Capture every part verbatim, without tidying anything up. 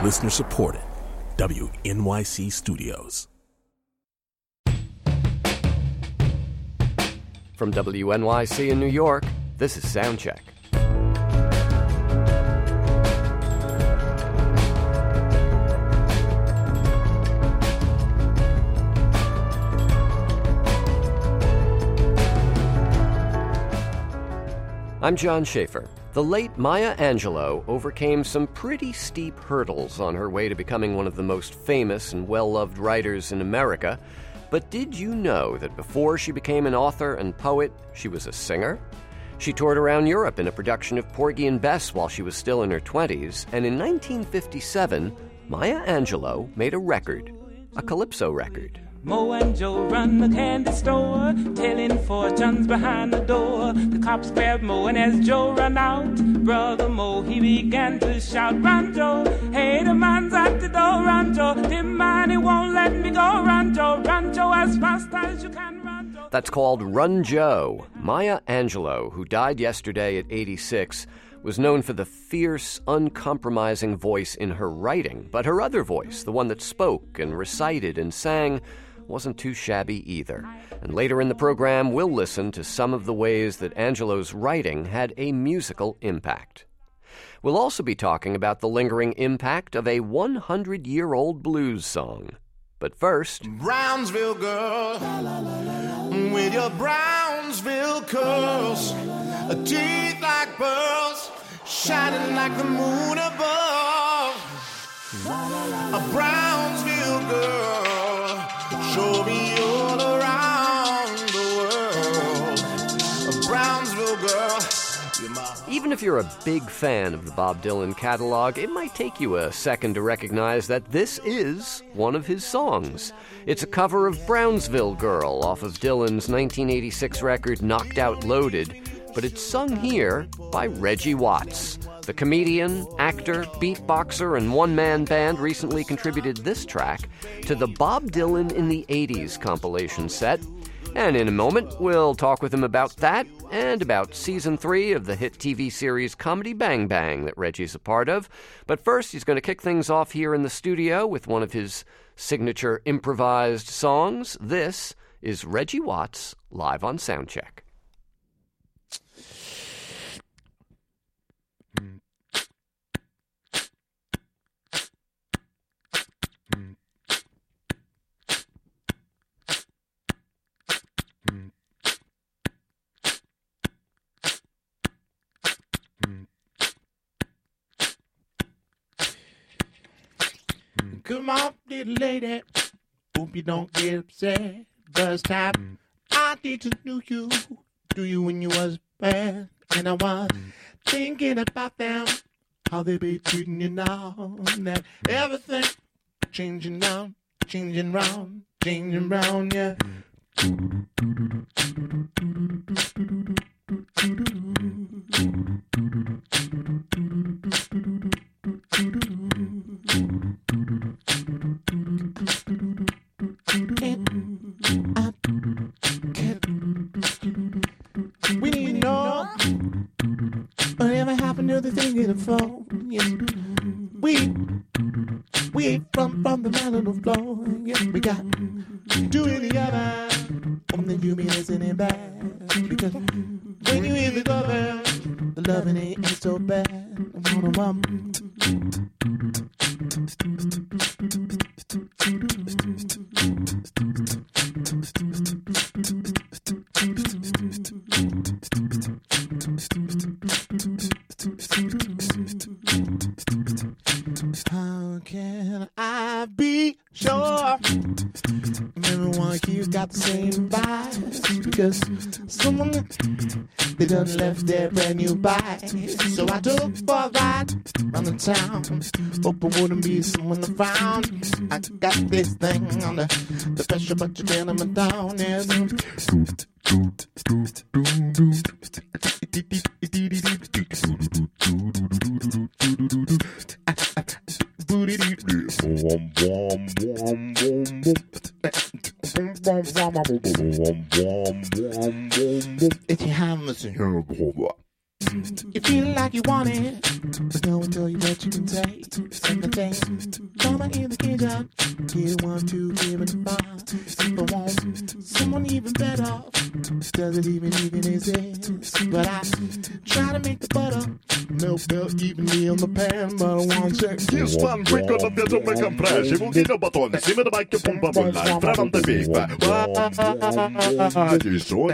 Listener supported. W N Y C Studios. From W N Y C in New York, this is Soundcheck. I'm John Schaefer. The late Maya Angelou overcame some pretty steep hurdles on her way to becoming one of the most famous and well-loved writers in America. But did you know that before she became an author and poet, she was a singer? She toured around Europe in a production of Porgy and Bess while she was still in her twenties, and in nineteen fifty-seven, Maya Angelou made a record, a calypso record. Mo and Joe run the candy store, telling fortunes behind the door. The cops grabbed Mo, and as Joe ran out, Brother Mo, he began to shout, "Run, Joe! Hey, the man's at the door, run, Joe! The man, he won't let me go, run, Joe! Run, Joe, as fast as you can, run, Joe!" That's called Run, Joe. Maya Angelou, who died yesterday at eighty-six, was known for the fierce, uncompromising voice in her writing, but her other voice, the one that spoke and recited and sang, wasn't too shabby either. And later in the program, we'll listen to some of the ways that Angelou's writing had a musical impact. We'll also be talking about the lingering impact of a hundred-year-old blues song. But first... Brownsville girl, with your Brownsville curls, teeth like pearls, shining like the moon above. A Brownsville girl, show me all around the world. A Brownsville girl. Even if you're a big fan of the Bob Dylan catalog, it might take you a second to recognize that this is one of his songs. It's a cover of Brownsville Girl off of Dylan's nineteen eighty-six record Knocked Out Loaded, but it's sung here by Reggie Watts. The comedian, actor, beatboxer, and one-man band recently contributed this track to the Bob Dylan in the eighties compilation set. And in a moment, we'll talk with him about that and about Season three of the hit T V series Comedy Bang Bang that Reggie's a part of. But first, he's going to kick things off here in the studio with one of his signature improvised songs. This is Reggie Watts live on Soundcheck. Come on, little lady, hope you don't get upset. Bus stop, I didn't know you, do you when you was bad, and I was thinking about them, how they be treating you now, that everything changing now, changing round, changing round, yeah. We need to know whatever happened to the thing in the phone. Yes. We we ain't from from the man on the floor. Yes, we got do it together. Only you mean isn't it bad? Because when you hear the cover, the loving ain't, ain't so bad. I'm on a mom. How can I be sure everyone here's got the same vibes? Because someone, they done left their brand new bike. So I took for a ride around the town. Hope it wouldn't be someone I found. I got this thing on the, the pressure, but you're getting me down. Yeah. If you haven't listened here before, you feel like you want it, but no one tell you what you can say. Sing the thing, mama in the kitchen. Get one, two, give it a five. If I want someone even better, does it even even exist? But I try to make the butter milk melt evenly on the pan, but I want check. Houston, skickar de vet om en kan fräsch. I vågen jobba ton, simmer de backe pumpa bullar. Främmande bifa. Du så.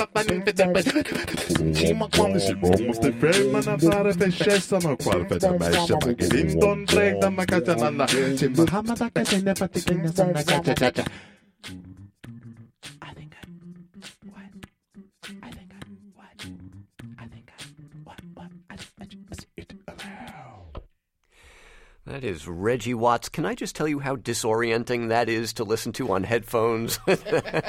Uma quando se vamos te ferma na fara fechessa no qual feta mecha maquilindon pregda macatanana. Simba hamada catena fatigna sana cha cha cha. I think I what? I think I what? I think I what what? I think I it allow. That is Reggie Watts. Can I just tell you how disorienting that is to listen to on headphones with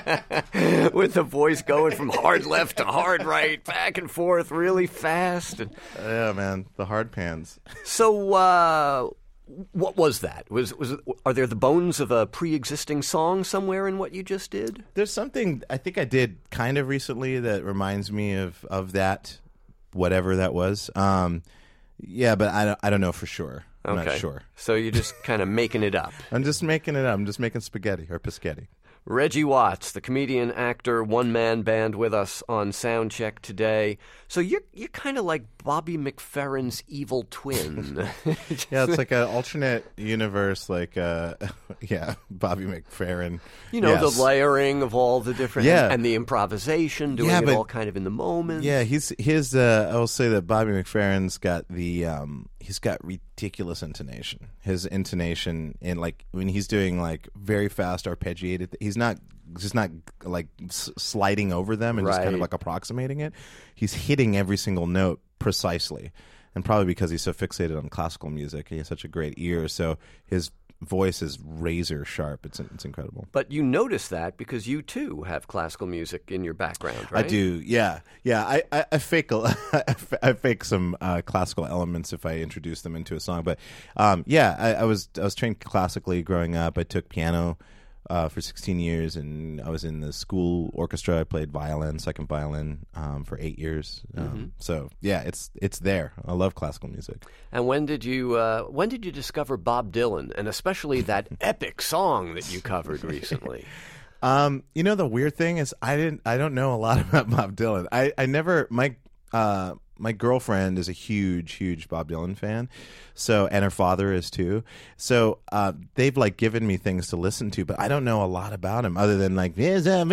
the voice going from hard left to hard right, back and forth really fast? And yeah, man, the hard pans. So, uh, what was that? Was was are there the bones of a pre-existing song somewhere in what you just did? There's something I think I did kind of recently that reminds me of, of that, whatever that was. Um, yeah, but I don't, I don't know for sure. I'm okay. not sure. So you're just kind of making it up. I'm just making it up. I'm just making spaghetti or pescetti. Reggie Watts, the comedian, actor, one-man band with us on Soundcheck today. So you're you're kind of like Bobby McFerrin's evil twin. Yeah, it's like an alternate universe, like, uh, yeah, Bobby McFerrin. You know, yes. the layering of all the different, yeah. and, and the improvisation, doing yeah, it but, all kind of in the moment. Yeah, he's his. Uh, I will say that Bobby McFerrin's got the um, he's got ridiculous intonation. His intonation in like when he's doing like very fast arpeggiated, he's not just not like s- sliding over them and right. just kind of like approximating it. He's hitting every single note precisely, and probably because he's so fixated on classical music, he has such a great ear. So his voice is razor sharp. It's it's incredible. But you notice that because you too have classical music in your background, right? I do. Yeah, yeah. I, I, I fake a, I fake some uh, classical elements if I introduce them into a song. But um, yeah, I, I was I was trained classically growing up. I took piano uh, for sixteen years, and I was in the school orchestra. I played violin, second violin, um, for eight years. Um, Mm-hmm. So yeah, it's it's there. I love classical music. And when did you uh, when did you discover Bob Dylan, and especially that epic song that you covered recently? Um, you know, the weird thing is I didn't I don't know a lot about Bob Dylan. I, I never my uh my girlfriend is a huge, huge Bob Dylan fan. So, and her father is too. So, uh, they've like given me things to listen to, but I don't know a lot about him other than like, you know,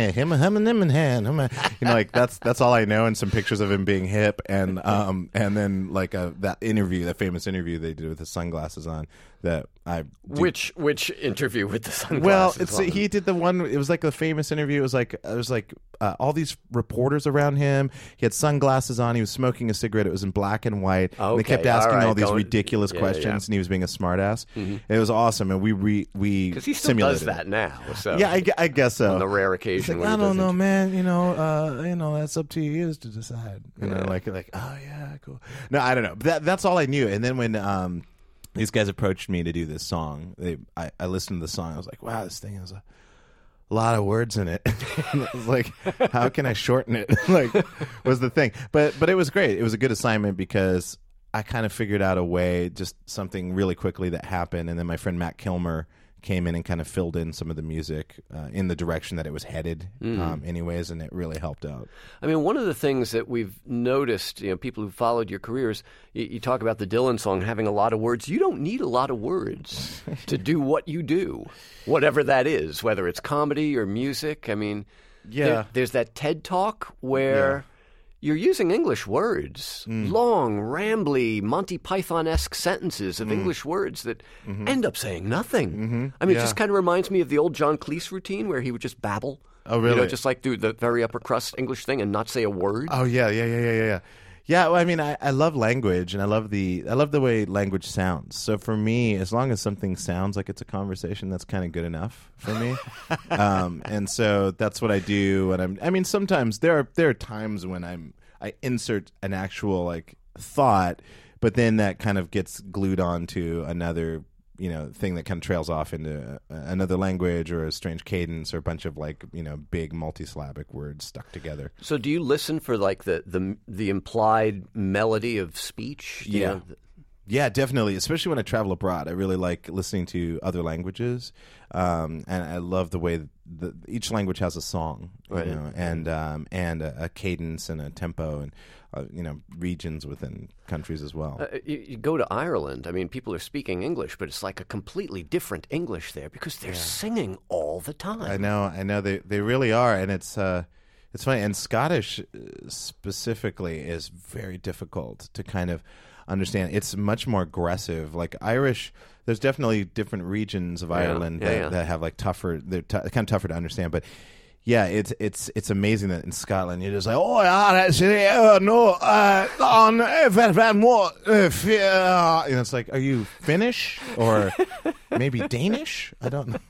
like that's that's all I know, and some pictures of him being hip, and um, and then like a, that interview, that famous interview they did with his sunglasses on. That I do. which which interview with the sunglasses? Well, it's on? he did the one. It was like a famous interview. It was like it was like uh, all these reporters around him. He had sunglasses on. He was smoking a cigarette. It was in black and white. Okay, and they kept asking all, right, all these going, ridiculous yeah, questions, yeah. and he was being a smartass. Mm-hmm. It was awesome, and we re, we because he still simulated does that it. now. So Yeah, I, gu- I guess so. on the rare He's occasion, like, when I he don't know, doesn't. man. You know, uh, you know, that's up to you to decide. You know, Yeah. like like oh yeah, cool. No, I don't know. That that's all I knew. And then when um. these guys approached me to do this song. They, I, I listened to the song. I was like, wow, this thing has a lot of words in it. And I was like, how can I shorten it? Like, was the thing. But but it was great. It was a good assignment because I kind of figured out a way, just something really quickly that happened. And then my friend Matt Kilmer came in and kind of filled in some of the music uh, in the direction that it was headed Mm. um, anyways, and it really helped out. I mean, one of the things that we've noticed, you know, people who followed your careers, you, you talk about the Dylan song having a lot of words. You don't need a lot of words to do what you do, whatever that is, whether it's comedy or music. I mean, Yeah. there- there's that TED Talk where you're using English words, Mm. long, rambly, Monty Python-esque sentences of English words that end up saying nothing. I mean, it Mm-hmm. Yeah. just kind of reminds me of the old John Cleese routine where he would just babble. Oh, You know, really? just like do the very upper crust English thing and not say a word. Oh yeah, yeah, yeah, yeah, yeah, yeah. Yeah, well, I mean, I, I love language, and I love the I love the way language sounds. So for me, as long as something sounds like it's a conversation, that's kind of good enough for me. um, and so that's what I do. And I'm, I mean, sometimes there are there are times when I'm I insert an actual like thought, but then that kind of gets glued onto another you know, thing that kind of trails off into uh, another language or a strange cadence or a bunch of like, you know, big multisyllabic words stuck together. So do you listen for like the the, the implied melody of speech? Do you Yeah. know, th- Yeah, definitely. Especially when I travel abroad, I really like listening to other languages, um, and I love the way the, each language has a song, you Right. know, and um, and a, a cadence and a tempo, and uh, you know, regions within countries as well. Uh, you, you go to Ireland. I mean, people are speaking English, but it's like a completely different English there because they're singing all the time. I know, I know they they really are, and it's uh, it's funny. And Scottish uh, specifically is very difficult to kind of understand. It's much more aggressive. Like Irish, there's definitely different regions of Yeah, Ireland yeah, that, yeah. that have like tougher, they're t- kind of tougher to understand. But yeah, it's it's it's amazing that in Scotland you're just like, oh yeah, that's it. Oh no, uh, on van what? Yeah, you know, it's like, are you Finnish or maybe Danish? I don't know.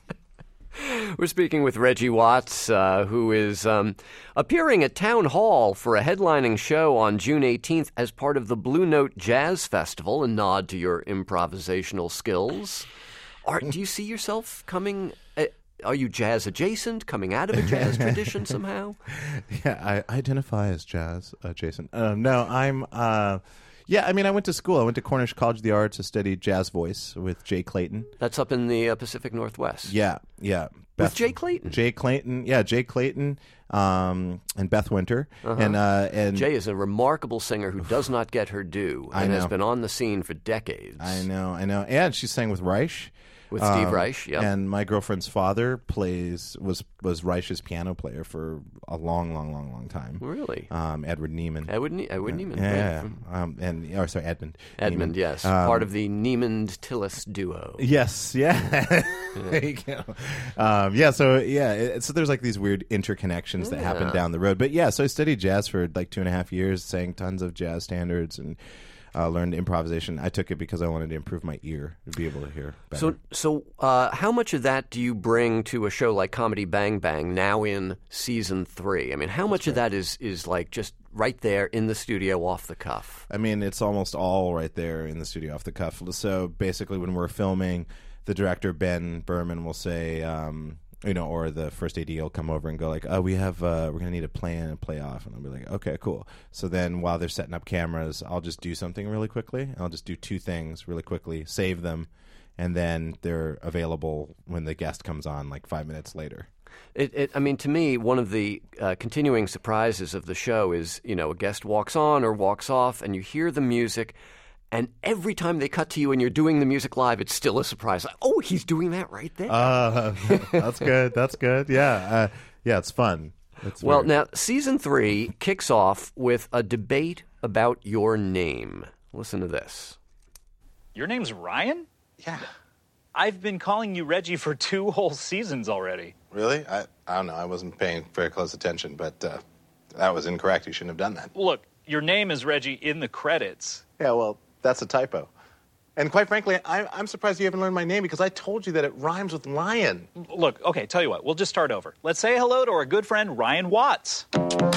We're speaking with Reggie Watts, uh, who is um, appearing at Town Hall for a headlining show on June eighteenth as part of the Blue Note Jazz Festival, a nod to your improvisational skills. Are, do you see yourself coming... Uh, are you jazz adjacent, coming out of a jazz tradition somehow? Yeah, I identify as jazz adjacent. Uh, no, I'm. Uh, yeah, I mean, I went to school. I went to Cornish College of the Arts to study jazz voice with Jay Clayton. That's up in the uh, Pacific Northwest. Yeah, yeah. With Jay Clayton? Jay Clayton, yeah, Jay Clayton, um, and Beth Winter, and uh, and Jay is a remarkable singer who does not get her due I and has know. been on the scene for decades. I know, I know, and she sang with Reich. With Steve Um, Reich, yeah. And my girlfriend's father plays was was Reich's piano player for a long, long, long, long time. Really? Um, Edward Neiman. Edward, ne- Edward Neiman. Yeah, right. um, and oh, sorry, Edmund. Edmund, Neiman. yes. Um, Part of the Neiman-Tillis duo. Yes, yeah. There you go. Um, yeah, so yeah, it, so there's like these weird interconnections that happen Yeah. down the road. But yeah, so I studied jazz for like two and a half years, sang tons of jazz standards, and uh, learned improvisation. I took it because I wanted to improve my ear to be able to hear better. So, so uh, how much of that do you bring to a show like Comedy Bang Bang now in season three? I mean, how much of that is, is like just right there in the studio off the cuff? I mean, it's almost all right there in the studio off the cuff. So basically, when we're filming, the director, Ben Berman, will say, um, you know, or the first A D will come over and go like, oh, we have, uh, we're going to need a plan and play off. And I'll be like, okay, cool. So then while they're setting up cameras, I'll just do something really quickly. I'll just do two things really quickly, save them, and then they're available when the guest comes on like five minutes later. It, it, I mean, to me, one of the uh, continuing surprises of the show is, you know, a guest walks on or walks off, and you hear the music, and every time they cut to you and you're doing the music live, it's still a surprise. Like, oh, he's doing that right there. Uh, that's good. That's good. Yeah. Uh, yeah, it's fun. It's well, very- now, season three kicks off with a debate about your name. Listen to this. Your name's Ryan? Yeah. I've been calling you Reggie for two whole seasons already. Really? I, I don't know. I wasn't paying very close attention, but uh, that was incorrect. You shouldn't have done that. Look, your name is Reggie in the credits. Yeah, well, that's a typo. And quite frankly, I, I'm surprised you haven't learned my name because I told you that it rhymes with lion. Look, okay, tell you what, we'll just start over. Let's say hello to our good friend Ryan Watts.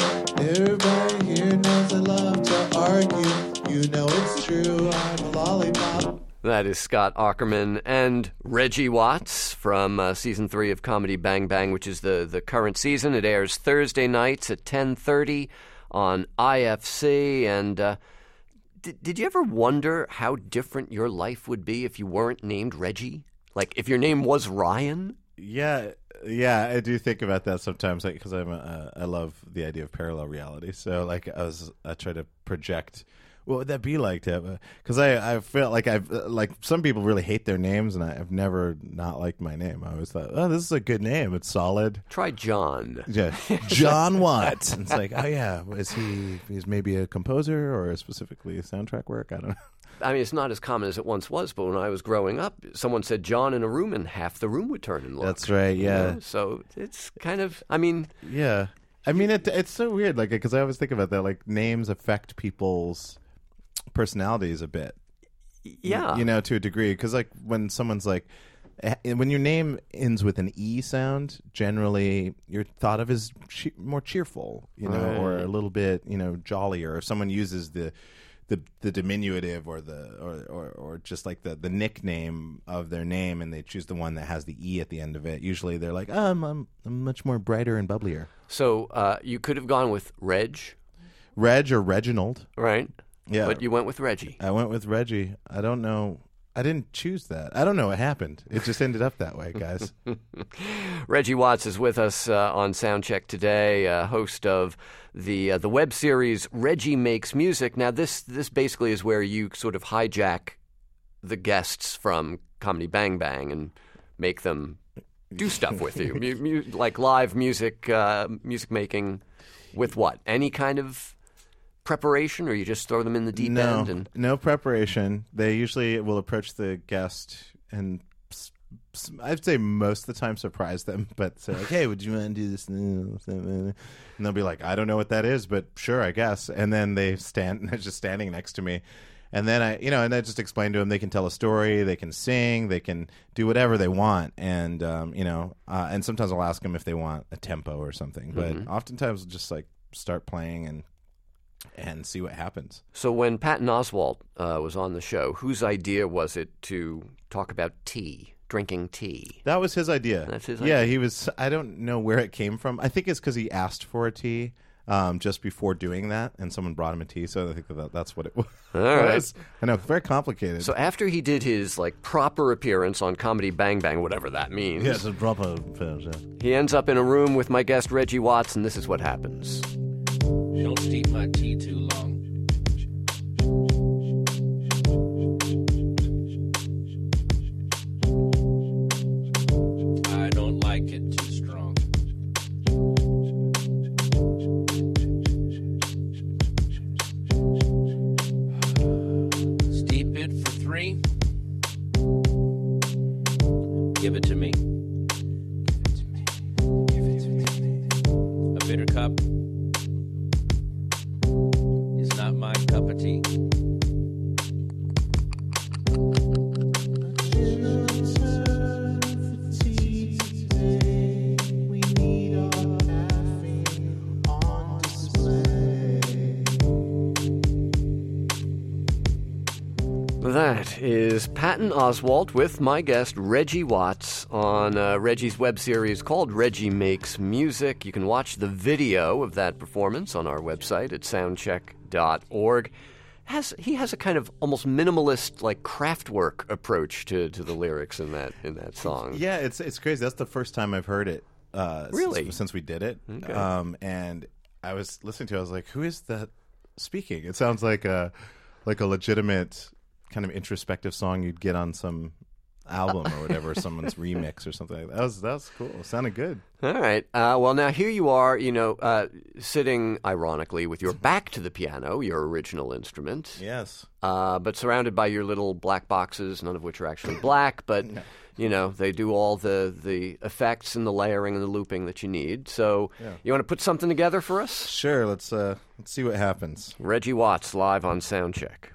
Everybody here knows I love to argue. You know it's true, I'm a lollipop. That is Scott Aukerman and Reggie Watts from uh, season three of Comedy Bang Bang, which is the, the current season. It airs Thursday nights at ten thirty on I F C. And uh, did, did you ever wonder how different your life would be if you weren't named Reggie? Like, if your name was Ryan? Yeah, yeah, I do think about that sometimes, like, because I'm a, I love the idea of parallel reality. So, like, I was I try to project what would that be like to, because I I feel like I've like some people really hate their names, and I've never not liked my name. I always thought, oh, this is a good name. It's solid. Try John. Yeah, John Watts. And it's like, oh yeah, is he? He's maybe a composer or specifically soundtrack work. I don't know. I mean, it's not as common as it once was, but when I was growing up, someone said John in a room, and half the room would turn and look. That's right, you yeah. know? So it's kind of, I mean, Yeah, I mean it. It's so weird, like, because I always think about that. Like, names affect people's personalities a bit. yeah. You know, to a degree, because like when someone's like, eh, when your name ends with an E sound, generally you're thought of as che- more cheerful, you know, or a little bit, you know, jollier. If someone uses the the the diminutive or the or, or, or just like the, the nickname of their name, and they choose the one that has the E at the end of it. Usually they're like, oh, I'm, I'm, I'm much more brighter and bubblier. So uh, you could have gone with Reg. Reg or Reginald. Right. Yeah. But you went with Reggie. I went with Reggie. I don't know. I didn't choose that. I don't know what happened. It just ended up that way, guys. Reggie Watts is with us uh, on Soundcheck today, uh, host of the uh, the web series Reggie Makes Music. Now, this this basically is where you sort of hijack the guests from Comedy Bang Bang and make them do stuff with you, mu- mu- like live music, uh, music making with what? Any kind of preparation, or you just throw them in the deep no, end? And no preparation. They usually will approach the guest and s- s- I'd say most of the time surprise them, but say like, hey, would you want to do this? And they'll be like, I don't know what that is, but sure, I guess. And then they stand, they're just standing next to me. And then I, you know, and I just explain to them they can tell a story, they can sing, they can do whatever they want, and um, you know, uh, and sometimes I'll ask them if they want a tempo or something, but Mhm. oftentimes we'll just like start playing and and see what happens. So when Patton Oswalt uh, was on the show, whose idea was it to talk about tea, drinking tea? That was his idea. That's his Yeah, idea. he was. I don't know where it came from. I think it's because he asked for a tea um, just before doing that, and someone brought him a tea. So I think that that's what it was. All right. I know, very complicated. So after he did his like proper appearance on Comedy Bang Bang, whatever that means, yes, a proper. Yeah. he ends up in a room with my guest Reggie Watts, and this is what happens. Don't steep my tea too long. I don't like it too strong. Steep it for three. Give it to me. A bitter cup is not my cup of tea. That is Patton Oswalt with my guest Reggie Watts on uh, Reggie's web series called Reggie Makes Music. You can watch the video of that performance on our website at soundcheck dot org. Has he has a kind of almost minimalist, like Kraftwerk approach to, to the lyrics in that in that song. Yeah, it's it's crazy. That's the first time I've heard it. Uh, Really? Since, since we did it. Okay. Um, and I was listening to it. I was like, who is that speaking? It sounds like a like a legitimate kind of introspective song you'd get on some album or whatever, someone's remix or something like that. That was, that was cool. It sounded good. All right. Uh, well, now here you are, you know, uh, sitting ironically with your back to the piano, your original instrument. Yes. Uh, but surrounded by your little black boxes, none of which are actually black, but, you know, they do all the, the effects and the layering and the looping that you need. So Yeah. you want to put something together for us? Sure. Let's uh, let's see what happens. Reggie Watts live on Soundcheck.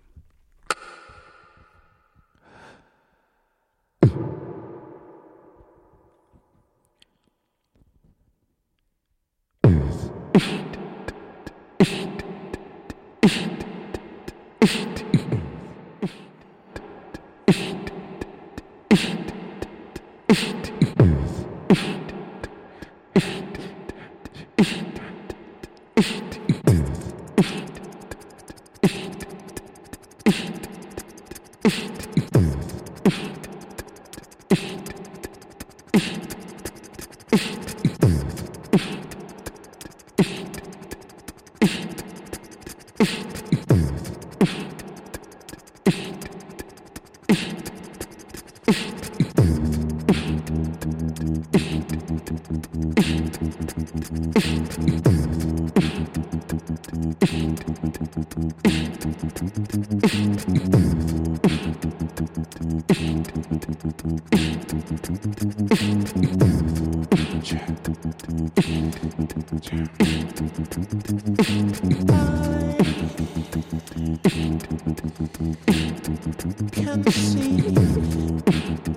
Can see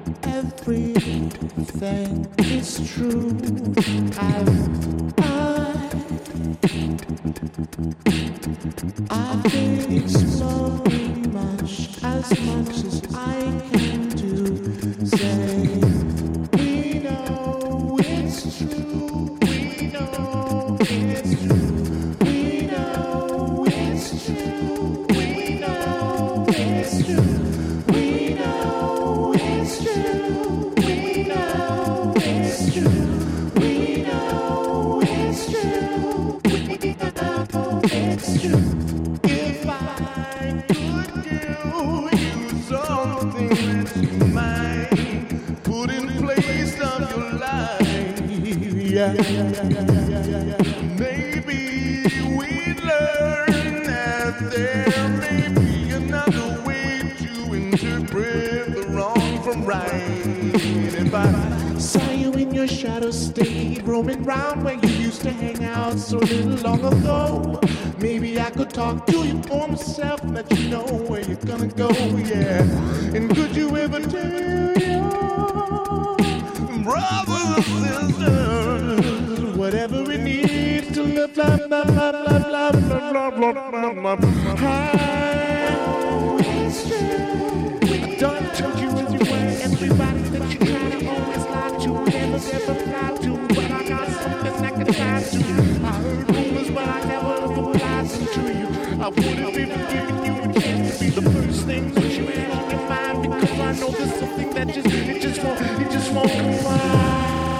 everything is true. I've, I I've been exploring much, as much as I can do. Say, we know it's true, we know it's true, we know it's true, we know it's true, we know it's true, we know it's true, we know it's true, we know it's true. If I could give you something that you might put in place of your life, yeah, yeah, yeah, yeah, yeah, yeah. Maybe we'd learn that there may be another way to interpret the wrong from right. If I saw you in your shadow state, roaming round where you used to hang out so little long ago, maybe I could talk to you for myself, let you know where you're gonna go, yeah. And could you ever tell your brothers and sisters whatever it needs to live, blah, blah, blah, blah, blah, blah, blah, blah, blah, blah. How it's true. I done told you as you were, everybody that you try to always lie to, never ever fly to, but I got something I can lie to. I heard rumors, but I never lied to you. I would have even given you a chance to be the first thing that you had on your mind, because I know there's something that just, it just won't, it just won't lie.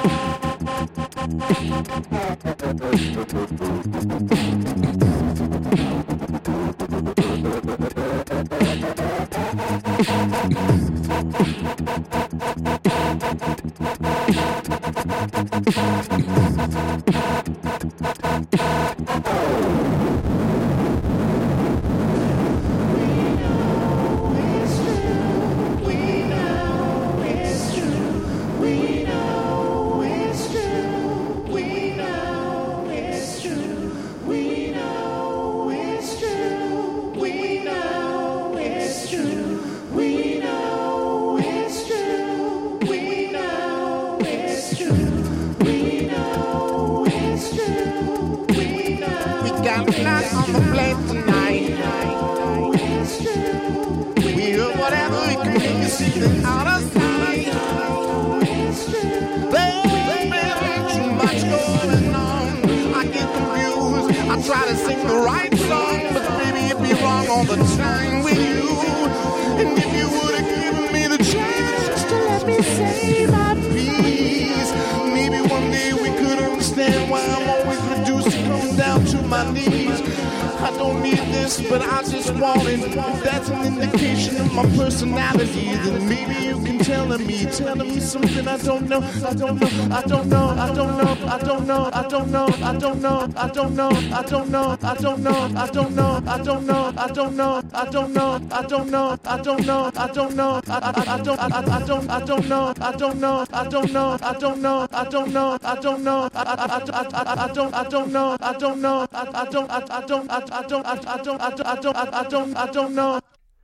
But I just want it. If that's an indication of my personality, then maybe you can tell me, telling me something I don't know. I don't know. I don't know. I don't know. I don't know. I don't know. I don't know. I don't know. I don't know. I don't know. I don't know. I don't know. I don't know. I don't know. I don't know. I don't know. I don't know. I I don't I I don't I don't know. I don't know. I don't know. I don't know. I don't know. I don't know. I I I I don't I don't know. I don't know. I I don't I I don't I I don't I I don't I don't I don't I don't I don't know.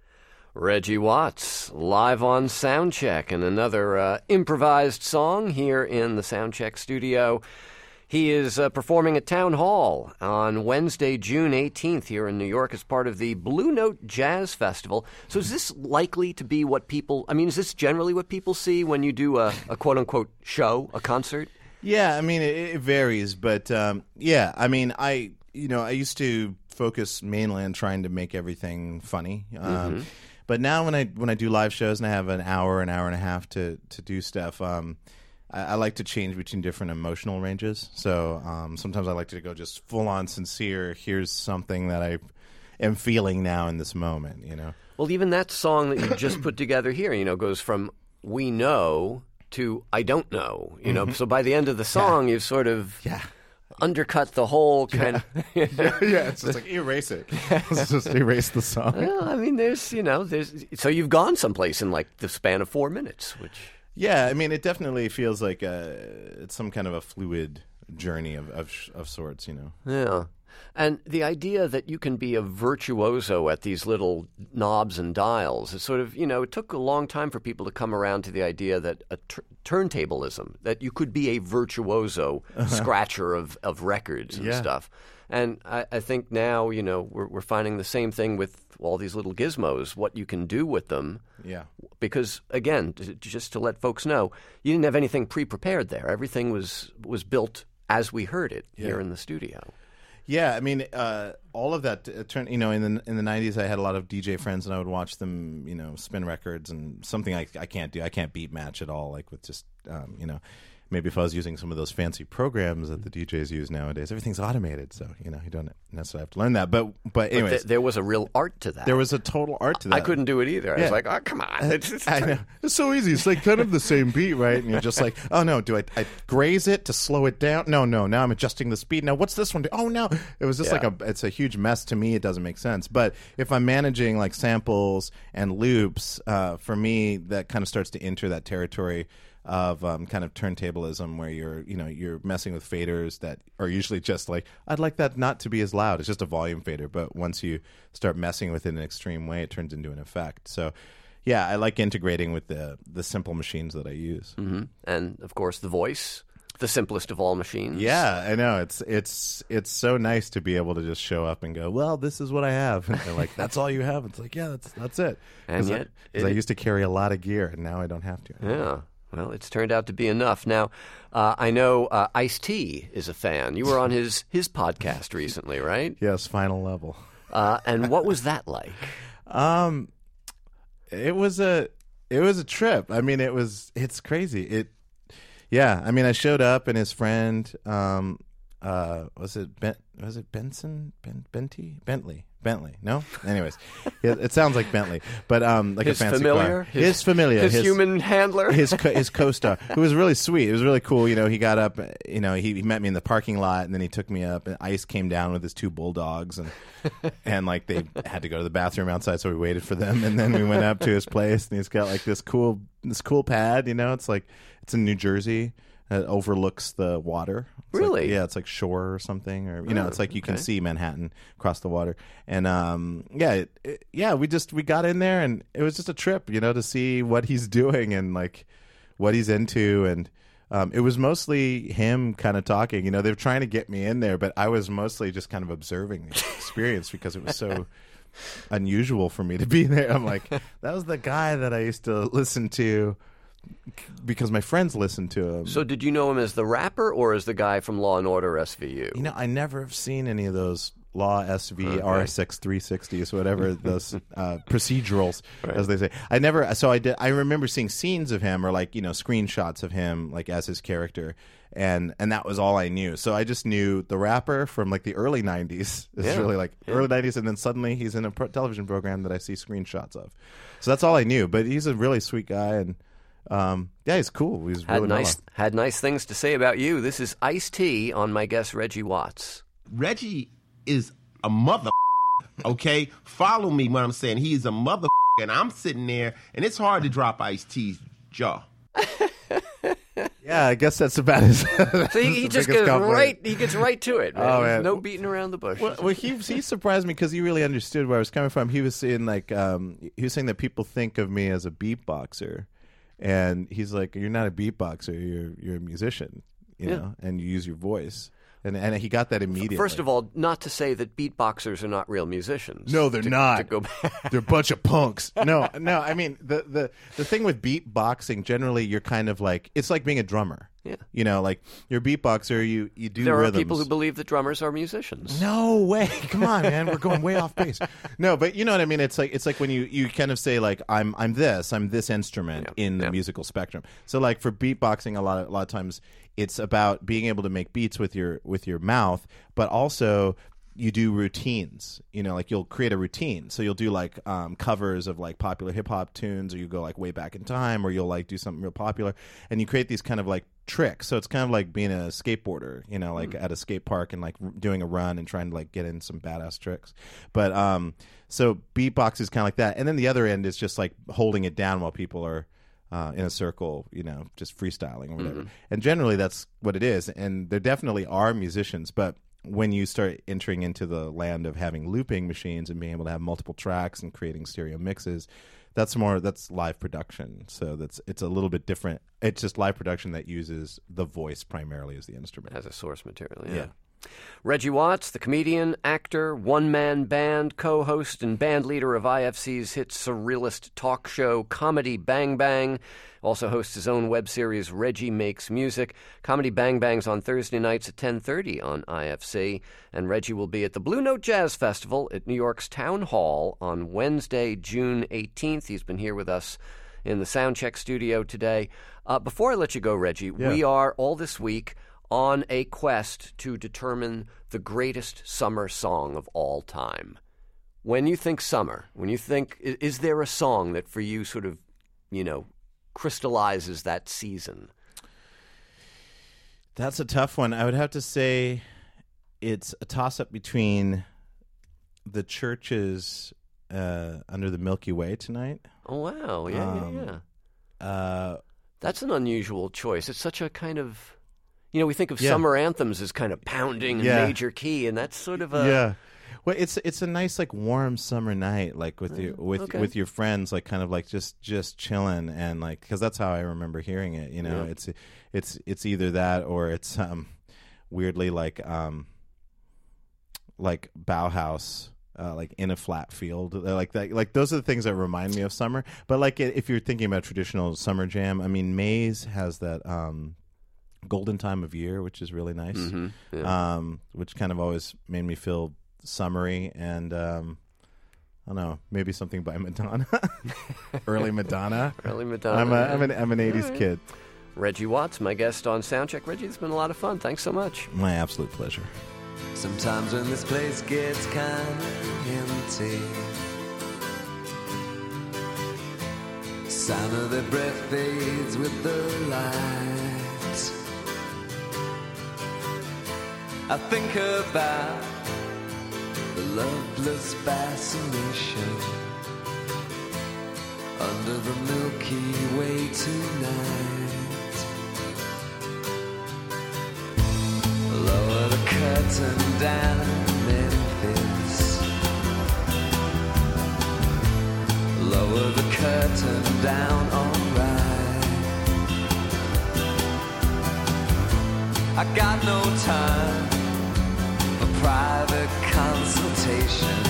Reggie Watts, live on Soundcheck, and another uh, improvised song here in the Soundcheck studio. He is uh, performing at Town Hall on Wednesday, June eighteenth here in New York as part of the Blue Note Jazz Festival. So is this likely to be what people, I mean, is this generally what people see when you do a, a quote-unquote show, a concert? Yeah, I mean, it, it varies, but um, yeah, I mean, I, you know, I used to focus mainly on trying to make everything funny. Um, mm-hmm. But now when I when I do live shows and I have an hour, an hour and a half to, to do stuff, um, I, I like to change between different emotional ranges. So um, sometimes I like to go just full on sincere. Here's something that I am feeling now in this moment. You know. Well, even that song that you just put together here, you know, goes from "We Know" to "I Don't Know." You know, mm-hmm. So by the end of the song, yeah. you've sort of yeah. undercut the whole kind yeah. of... yeah, yeah, it's just like, erase it. Let's just erase the song. Well, I mean, there's, you know, there's... So you've gone someplace in, like, the span of four minutes, which... Yeah, I mean, it definitely feels like a, it's some kind of a fluid journey of, of, of sorts, you know? Yeah. And the idea that you can be a virtuoso at these little knobs and dials is sort of, you know, it took a long time for people to come around to the idea that a t- turntablism, that you could be a virtuoso scratcher of, of records and Yeah. stuff. And I, I think now, you know, we're, we're finding the same thing with all these little gizmos, what you can do with them. Yeah. Because, again, t- just to let folks know, you didn't have anything pre-prepared there. Everything was, was built as we heard it Yeah. here in the studio. Yeah, I mean, uh, all of that. Uh, turn, you know, in the in the nineties, I had a lot of D J friends, and I would watch them, you know, spin records, and something I I can't do. I can't beat match at all. Like with just, um, you know, maybe if I was using some of those fancy programs that the D Js use nowadays, everything's automated, so you know, you don't necessarily have to learn that. But but anyways, But th- there was a real art to that. there was a total art to that. I couldn't do it either. I Yeah. was like, oh, come on. It's, it's I know. It's so easy. It's like kind of the same beat, right? And you're just like, oh no, do I, I graze it to slow it down? No, no. Now I'm adjusting the speed. Now what's this one do? Oh no, it was just Yeah. like a. It's a huge mess to me. It doesn't make sense. But if I'm managing like samples and loops, uh, for me that kind of starts to enter that territory of um, kind of turntablism, where you're, you know, you're messing with faders that are usually just like, I'd like that not to be as loud. It's just a volume fader, but once you start messing with it in an extreme way, it turns into an effect. So, yeah, I like integrating with the the simple machines that I use. Mm-hmm. And, of course, the voice, the simplest of all machines. Yeah, I know. It's it's it's so nice to be able to just show up and go, well, this is what I have. And they're like, that's all you have? It's like, yeah, that's that's it. And 'Cause yet, I, 'cause it- I used to carry a lot of gear, and now I don't have to. Yeah. Well, it's turned out to be enough. Now, uh, I know uh, Ice-T is a fan. You were on his, his podcast recently, right? Yes, Final Level. Uh, and what was that like? Um, it was a it was a trip. I mean, it was it's crazy. It, yeah. I mean, I showed up, and his friend, um, uh, was it ben, was it Benson ben, Benty Bentley Bentley? No. Anyways, it, it sounds like Bentley, but um, like His a fancy familiar? car. His- His, familiar, His, human handler? his co- his co-star, who was really sweet. It was really cool. You know, he got up. You know, he, he met me in the parking lot, and then he took me up. And Ice came down with his two bulldogs, and and like they had to go to the bathroom outside, so we waited for them. And then we went up to his place, and he's got like this cool this cool pad. You know, it's like it's in New Jersey. It overlooks the water. It's like- Really? yeah, it's like shore or something, or you know, Oh, it's like you can okay. see Manhattan across the water. And um, yeah, it, it, yeah, we just we got in there, and it was just a trip, you know, to see what he's doing and like what he's into, and um, it was mostly him kind of talking. You know, they're trying to get me in there, but I was mostly just kind of observing the experience because it was so unusual for me to be there. I'm like, that was the guy that I used to listen to because my friends listened to him. So did you know him as the rapper or as the guy from Law and Order S V U? You know, I never have seen any of those Law S V, Okay. R six three sixties, whatever those uh, procedurals, Right. as they say. I never. So I did. I remember seeing scenes of him, or like you know, screenshots of him, like as his character, and and that was all I knew. So I just knew the rapper from like the early nineties. It's Yeah. really like Yeah. early nineties, and then suddenly he's in a pro- television program that I see screenshots of. So that's all I knew. But he's a really sweet guy, and um, yeah, he's cool. He's Had really nice mellow. had nice things to say about you. This is Ice-T on my guest Reggie Watts. Reggie is a mother. Okay, follow me. What I'm saying, he is a mother, and I'm sitting there, and it's hard to drop Ice-T's jaw. Yeah, I guess that's about his. So he, he just gets right. He gets right to it. Man. Oh, There's man. no beating around the bush. Well, well he he surprised me because he really understood where I was coming from. He was saying like um, he was saying that people think of me as a beatboxer, and he's like, "You're not a beatboxer. You're you're a musician, you Yeah. know, and you use your voice." And and he got that immediately. First of all, not to say that beatboxers are not real musicians. No, they're To- not. To go back. They're a bunch of punks. No, no. I mean, the, the the thing with beatboxing, generally, you're kind of like it's like being a drummer. Yeah. You know, like you're a beatboxer. You you do There rhythms. are people who believe that drummers are musicians. No way! Come on, man. We're going way off base. No, but you know what I mean. It's like it's like when you, you kind of say like I'm I'm this I'm this instrument Yeah, in the yeah. musical spectrum. So like for beatboxing, a lot of, a lot of times it's about being able to make beats with your with your mouth, but also you do routines. You know, like you'll create a routine. So you'll do like um, covers of like popular hip hop tunes, or you go like way back in time, or you'll like do something real popular, and you create these kind of like tricks. So it's kind of like being a skateboarder, you know, like at a skate park and like r- doing a run and trying to like get in some badass tricks. But um, so beatbox is kind of like that, and then the other end is just like holding it down while people are. Uh, in a circle, you know, just freestyling or whatever. And generally that's what it is. And there definitely are musicians, but when you start entering into the land of having looping machines and being able to have multiple tracks and creating stereo mixes, that's more that's live production. So that's it's a little bit different. It's just live production that uses the voice primarily as the instrument. As a source material, yeah. Yeah. Reggie Watts, the comedian, actor, one-man band, co-host, and band leader of I F C's hit surrealist talk show Comedy Bang Bang. Also hosts his own web series, Reggie Makes Music. Comedy Bang Bang's on Thursday nights at ten thirty on I F C. And Reggie will be at the Blue Note Jazz Festival at New York's Town Hall on Wednesday, June eighteenth. He's been here with us in the Soundcheck studio today. Uh, before I let you go, Reggie, Yeah. we are all this week on a quest to determine the greatest summer song of all time. When you think summer, when you think, is, is there a song that for you sort of, you know, crystallizes that season? That's a tough one. I would have to say it's a toss-up between the Church's uh, Under the Milky Way tonight. Oh, wow. Yeah, Um, yeah, yeah. Uh, That's an unusual choice. It's such a kind of, you know, we think of Yeah. summer anthems as kind of pounding a Yeah. major key, and that's sort of a... yeah. Well, it's it's a nice like warm summer night, like with your with okay. with your friends, like kind of like just just chilling, and like because that's how I remember hearing it. You know, Yeah. it's it's it's either that or it's um weirdly like um like Bauhaus. Uh, like in a flat field, uh, like that. Like those are the things that remind me of summer. But like if you're thinking about traditional summer jam, I mean, Maze has that um, golden time of year, which is really nice. Mm-hmm. Yeah. Um, which kind of always made me feel summery, and um, I don't know, maybe something by Madonna, early Madonna. Early Madonna. I'm a, yeah. I'm an I'm an eighties kid. Reggie Watts, my guest on Soundcheck. Reggie, it's been a lot of fun. Thanks so much. My absolute pleasure. Sometimes when this place gets kind of empty, sound of their breath fades with the light. I think about the loveless fascination under the Milky Way tonight. Lower the curtain down, Memphis. Lower the curtain down, alright. I got no time for private consultation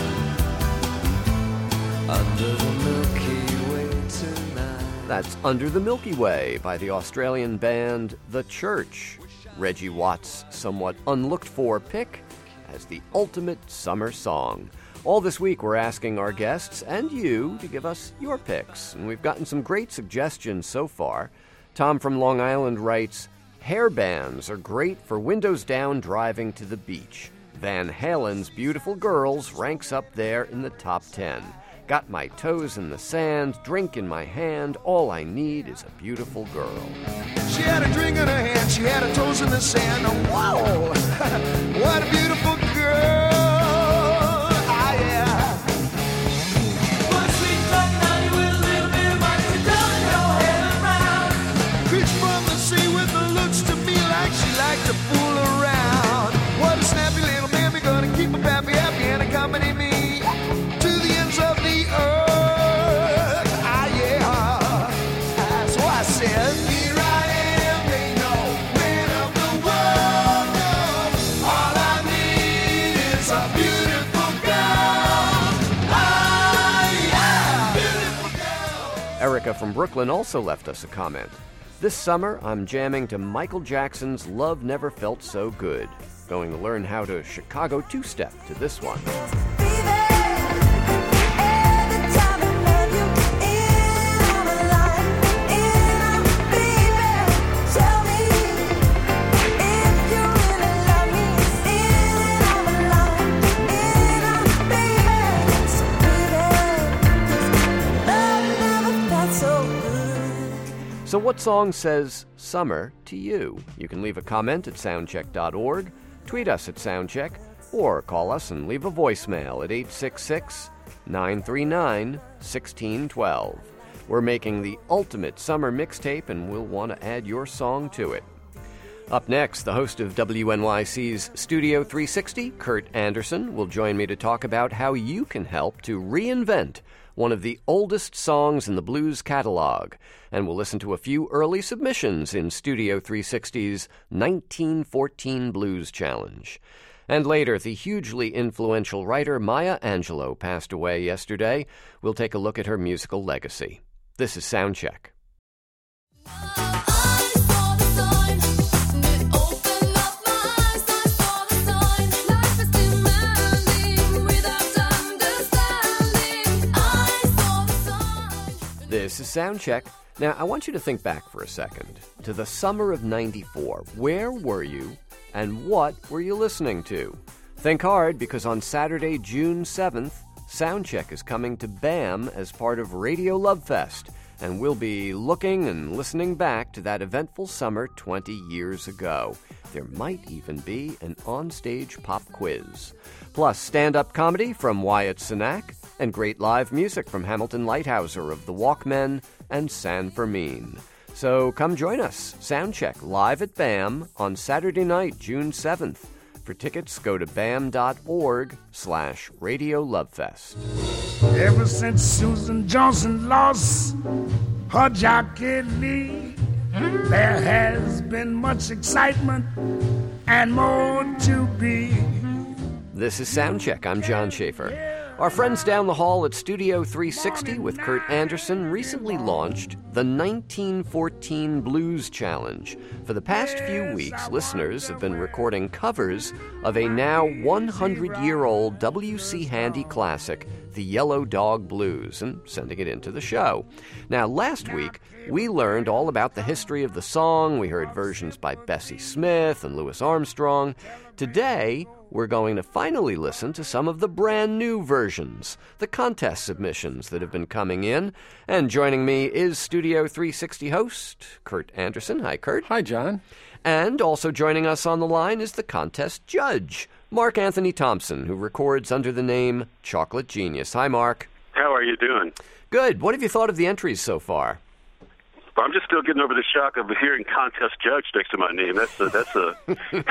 under the Milky Way tonight. That's Under the Milky Way by the Australian band The Church. Reggie Watts' somewhat unlooked-for pick as the ultimate summer song. All this week, we're asking our guests and you to give us your picks, and we've gotten some great suggestions so far. Tom from Long Island writes, hair bands are great for windows down driving to the beach. Van Halen's Beautiful Girls ranks up there in the top ten. Got my toes in the sand, drink in my hand, all I need is a beautiful girl. She had a drink in her hand, she had her toes in the sand. Oh, wow, what a beautiful girl. Ah, yeah. One sweet black night with a little bit of money, we don't go head around. Creature from the sea with the looks to me like she liked to fool around. What a snappy little man, we're gonna keep her happy, happy and accompany me to the ends of the earth. Ah, yeah. That's what I said. Here I am, they know, man of the world, no. All I need is a beautiful girl. Ah, yeah. Beautiful girl. Erica from Brooklyn also left us a comment. This summer, I'm jamming to Michael Jackson's Love Never Felt So Good. Going to learn how to Chicago two-step to this one. So what song says summer to you? You can leave a comment at soundcheck dot org, tweet us at Soundcheck, or call us and leave a voicemail at eight six six, nine three nine, one six one two. We're making the ultimate summer mixtape, and we'll want to add your song to it. Up next, the host of W N Y C's Studio three sixty, Kurt Anderson, will join me to talk about how you can help to reinvent one of the oldest songs in the blues catalog. And we'll listen to a few early submissions in Studio three sixty's nineteen fourteen Blues Challenge. And later, the hugely influential writer Maya Angelou passed away yesterday. We'll take a look at her musical legacy. This is Soundcheck. This is Soundcheck. Now, I want you to think back for a second to the summer of ninety-four. Where were you, and what were you listening to? Think hard, because on Saturday, June seventh, Soundcheck is coming to BAM as part of Radio Love Fest, and we'll be looking and listening back to that eventful summer twenty years ago. There might even be an onstage pop quiz. Plus, stand-up comedy from Wyatt Cenac, and great live music from Hamilton Lighthouser of the Walkmen and San Fermin. So come join us, Soundcheck, live at BAM on Saturday night, June seventh. For tickets, go to bam.org slash Radio Lovefest. Ever since Susan Johnson lost her Jockey Lee, there has been much excitement and more to be. This is Soundcheck. I'm John Schaefer. Our friends down the hall at Studio three sixty with Kurt Anderson recently launched the nineteen fourteen Blues Challenge. For the past few weeks, listeners have been recording covers of a now one hundred year old W C Handy classic, The Yellow Dog Blues, and sending it into the show. Now, last week, we learned all about the history of the song. We heard versions by Bessie Smith and Louis Armstrong. Today, we're going to finally listen to some of the brand new versions, the contest submissions that have been coming in. And joining me is Studio three sixty host, Kurt Anderson. Hi, Kurt. Hi, John. And also joining us on the line is the contest judge, Mark Anthony Thompson, who records under the name Chocolate Genius. Hi, Mark. How are you doing? Good. What have you thought of the entries so far? I'm just still getting over the shock of hearing contest judge next to my name. That's a, that's a. The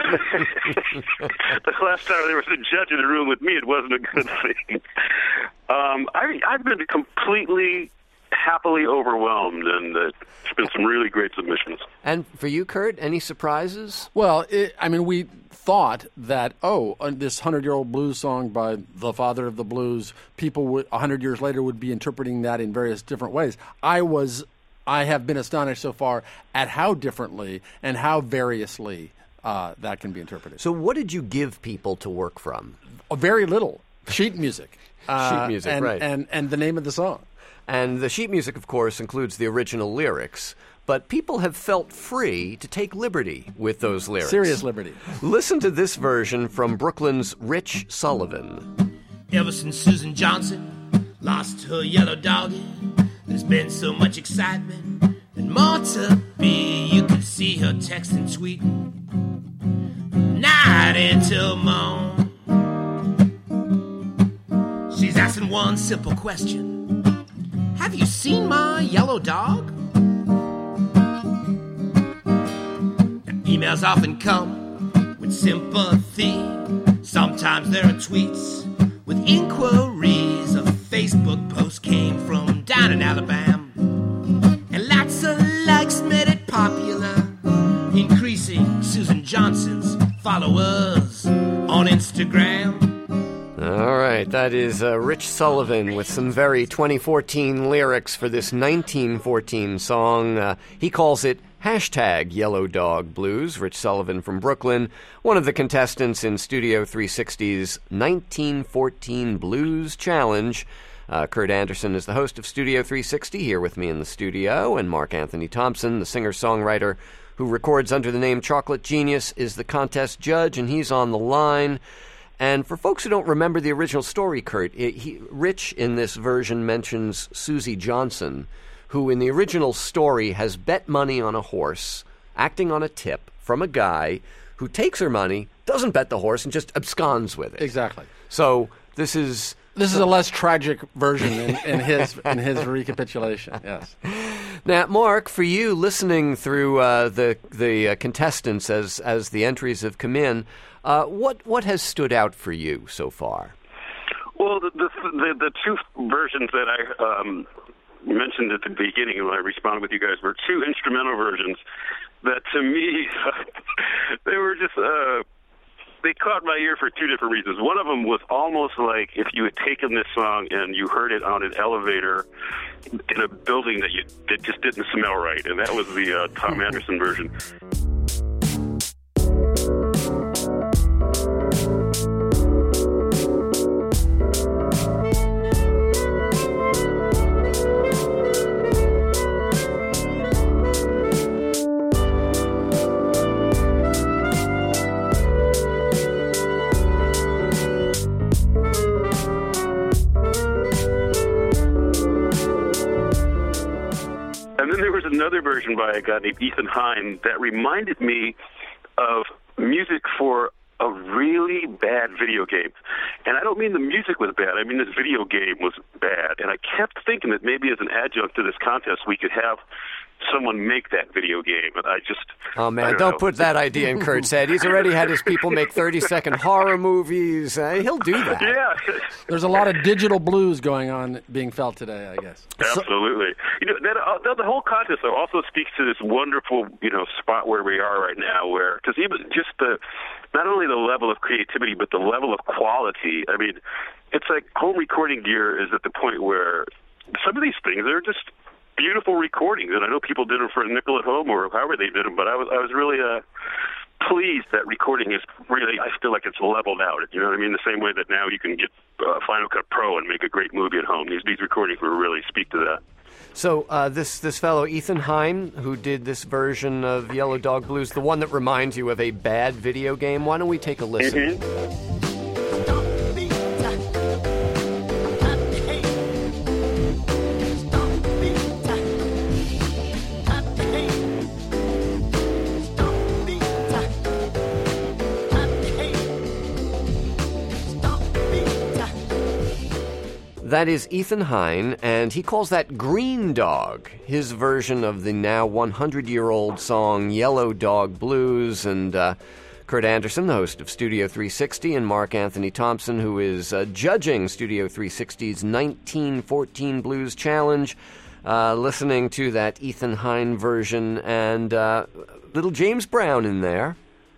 last time there was a judge in the room with me, it wasn't a good thing. Um, I, I've been completely, happily overwhelmed, and uh, it's been some really great submissions. And for you, Kurt, any surprises? Well, it, I mean, we thought that, oh, uh, this hundred-year-old blues song by the father of the blues, people would, one hundred years later would be interpreting that in various different ways. I was... I have been astonished so far at how differently and how variously uh, that can be interpreted. So what did you give people to work from? Uh, very little. Sheet music. Uh, sheet music, and, right. And, and the name of the song. And the sheet music, of course, includes the original lyrics. But people have felt free to take liberty with those lyrics. Serious liberty. Listen to this version from Brooklyn's Rich Sullivan. Ever since Susan Johnson lost her yellow doggy, there's been so much excitement and more to be. You can see her texting, tweeting, night until morn. She's asking one simple question: have you seen my yellow dog? Now, emails often come with sympathy. Sometimes there are tweets with inquiries. A Facebook post came from down in Alabama, and lots of likes made it popular, increasing Susan Johnson's followers on Instagram. All right, that is uh, Rich Sullivan with some very twenty fourteen lyrics for this nineteen fourteen song. Uh, he calls it hashtag Yellow Dog Blues. Rich Sullivan from Brooklyn, one of the contestants in Studio three sixty's nineteen fourteen Blues Challenge. Uh, Kurt Anderson is the host of Studio three sixty, here with me in the studio, and Mark Anthony Thompson, the singer-songwriter who records under the name Chocolate Genius, is the contest judge, and he's on the line. And for folks who don't remember the original story, Kurt, it, he, Rich in this version mentions Susie Johnson, who in the original story has bet money on a horse, acting on a tip from a guy who takes her money, doesn't bet the horse, and just absconds with it. Exactly. So this is... This is a less tragic version in, in his in his recapitulation. Yes. Now, Mark, for you, listening through uh, the the uh, contestants as as the entries have come in, uh, what what has stood out for you so far? Well, the the the, the two versions that I um, mentioned at the beginning when I responded with you guys were two instrumental versions that, to me, they were just. Uh, They caught my ear for two different reasons. One of them was almost like if you had taken this song and you heard it on an elevator in a building that you that just didn't smell right, and that was the uh, Tom Anderson version. Another version by a guy named Ethan Hine that reminded me of music for a really bad video game. And I don't mean the music was bad, I mean this video game was bad. And I kept thinking that maybe as an adjunct to this contest we could have someone make that video game. And I just... Oh, man, don't, don't know. put that idea in Kurt's head. He's already had his people make thirty-second horror movies. Uh, he'll do that. Yeah. There's a lot of digital blues going on being felt today, I guess. Absolutely. You know, that, uh, the whole contest though also speaks to this wonderful, you know, spot where we are right now, where because even just the not only the level of creativity but the level of quality. I mean, it's like home recording gear is at the point where some of these things are just beautiful recordings, and I know people did them for a nickel at home or however they did them, but I was I was really uh, pleased that recording is really, I feel like it's leveled out. You know what I mean? The same way that now you can get uh, Final Cut Pro and make a great movie at home. These these recordings will really speak to that. So uh, this this fellow Ethan Hine, who did this version of Yellow Dog Blues, the one that reminds you of a bad video game, why don't we take a listen? Mm-hmm. That is Ethan Hine, and he calls that Green Dog, his version of the now hundred-year-old song Yellow Dog Blues. And uh, Kurt Anderson, the host of Studio three sixty, and Mark Anthony Thompson, who is uh, judging Studio three sixty's nineteen fourteen Blues Challenge, uh, listening to that Ethan Hine version, and uh, little James Brown in there.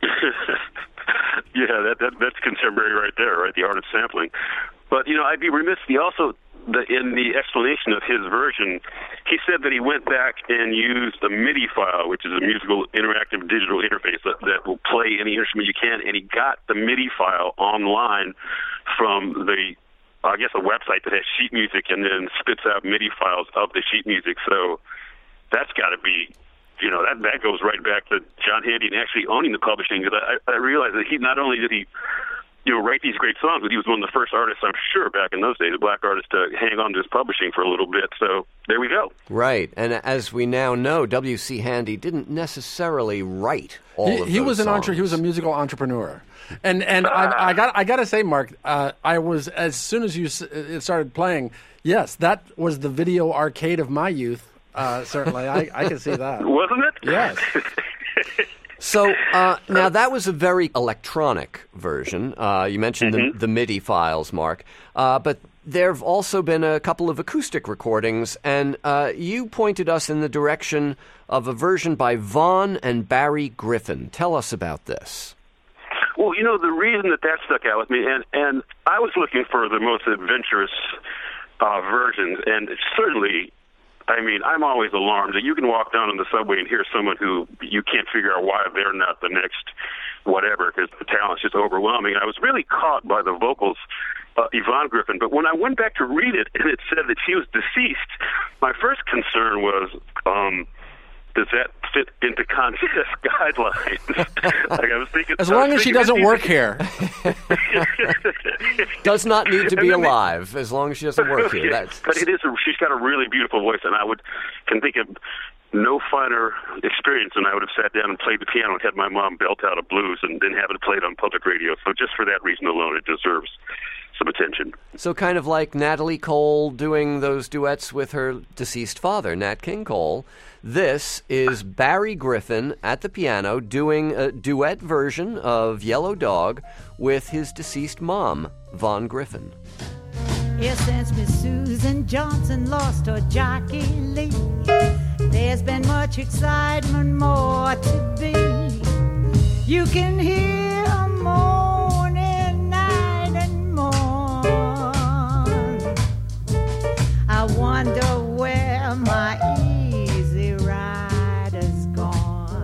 Yeah, that, that that's contemporary right there, right? The art of sampling. But, you know, I'd be remiss. He also, the, in the explanation of his version, he said that he went back and used a MIDI file, which is a musical interactive digital interface that, that will play any instrument you can, and he got the MIDI file online from the, I guess, a website that has sheet music and then spits out MIDI files of the sheet music. So that's got to be, you know, that, that goes right back to John Handy and actually owning the publishing. Because I, I realized that he not only did he, you know, write these great songs, but he was one of the first artists, I'm sure, back in those days, a black artist, to hang on to his publishing for a little bit. So there we go. Right, and as we now know, W C. Handy didn't necessarily write all he, of he those was an songs. entre- he was a musical entrepreneur, and and I, I got I got to say, Mark, uh, I was as soon as you s- it started playing, yes, that was the video arcade of my youth. Uh, certainly, I, I can see that. Wasn't it? Yes. So uh, now that was a very electronic version. Uh, you mentioned Mm-hmm. the, the MIDI files, Mark, uh, but there have also been a couple of acoustic recordings, and uh, you pointed us in the direction of a version by Vaughn and Barry Griffin. Tell us about this. Well, you know, the reason that that stuck out with me, and, and I was looking for the most adventurous uh, versions, and certainly, I mean, I'm always alarmed that you can walk down on the subway and hear someone who you can't figure out why they're not the next whatever, because the talent's just overwhelming. I was really caught by the vocals, uh, Yvonne Griffin, but when I went back to read it and it said that she was deceased, my first concern was, um, does that fit into contest guidelines? Like I was thinking, As long as she doesn't work here. Does not need to be And then- alive, as long as she doesn't work here. Yeah, That's but it is. A, she's got a really beautiful voice, and I would can think of no finer experience than I would have sat down and played the piano and had my mom belt out a blues and then have it played on public radio. So just for that reason alone, it deserves some attention. So kind of like Natalie Cole doing those duets with her deceased father, Nat King Cole. This is Barry Griffin at the piano doing a duet version of Yellow Dog with his deceased mom, Vaughn Griffin. Ever since Miss Susan Johnson lost her Jockey Lee, there's been much excitement, more to be. You can hear her moaning night and morn. I wonder where my easy rider's gone.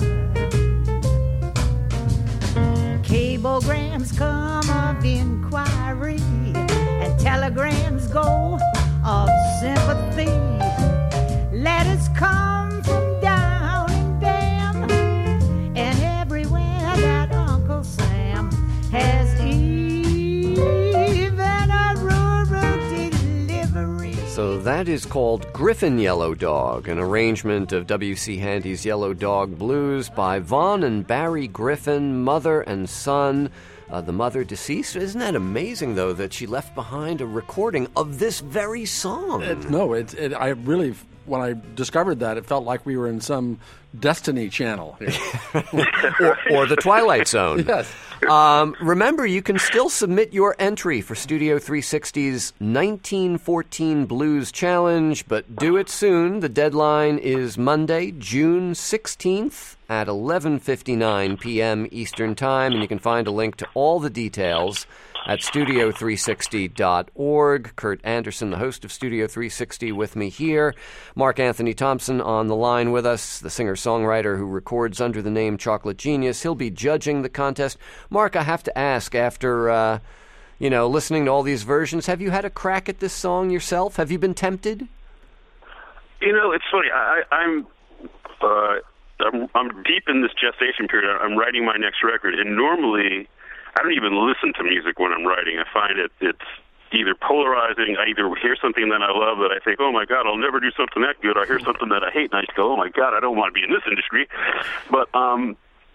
Cablegrams come of inquiry, telegrams go of sympathy. Letters come from down in Bam, and everywhere that Uncle Sam has even a rural delivery. So that is called Griffin Yellow Dog, an arrangement of W C Handy's Yellow Dog Blues by Vaughn and Barry Griffin, mother and son. Uh, the mother deceased. Isn't that amazing, though, that she left behind a recording of this very song? It, no, it, it, I really, when I discovered that, it felt like we were in some Destiny Channel. or, or the Twilight Zone. Yes. Um, remember, you can still submit your entry for Studio three sixty's nineteen fourteen Blues Challenge, but do it soon. The deadline is Monday, June sixteenth at eleven fifty-nine p.m. Eastern Time, and you can find a link to all the details at studio three sixty dot org. Kurt Anderson, the host of Studio three sixty, with me here. Mark Anthony Thompson on the line with us, the singer-songwriter who records under the name Chocolate Genius. He'll be judging the contest. Mark, I have to ask, after, uh, you know, listening to all these versions, have you had a crack at this song yourself? Have you been tempted? You know, it's funny. I, I'm... Uh, I'm, I'm deep in this gestation period. I'm writing my next record, and normally I don't even listen to music when I'm writing. I find it it's either polarizing. I either hear something that I love that I think, oh my God, I'll never do something that good. Or I hear something that I hate, and I just go, oh my God, I don't want to be in this industry. But um,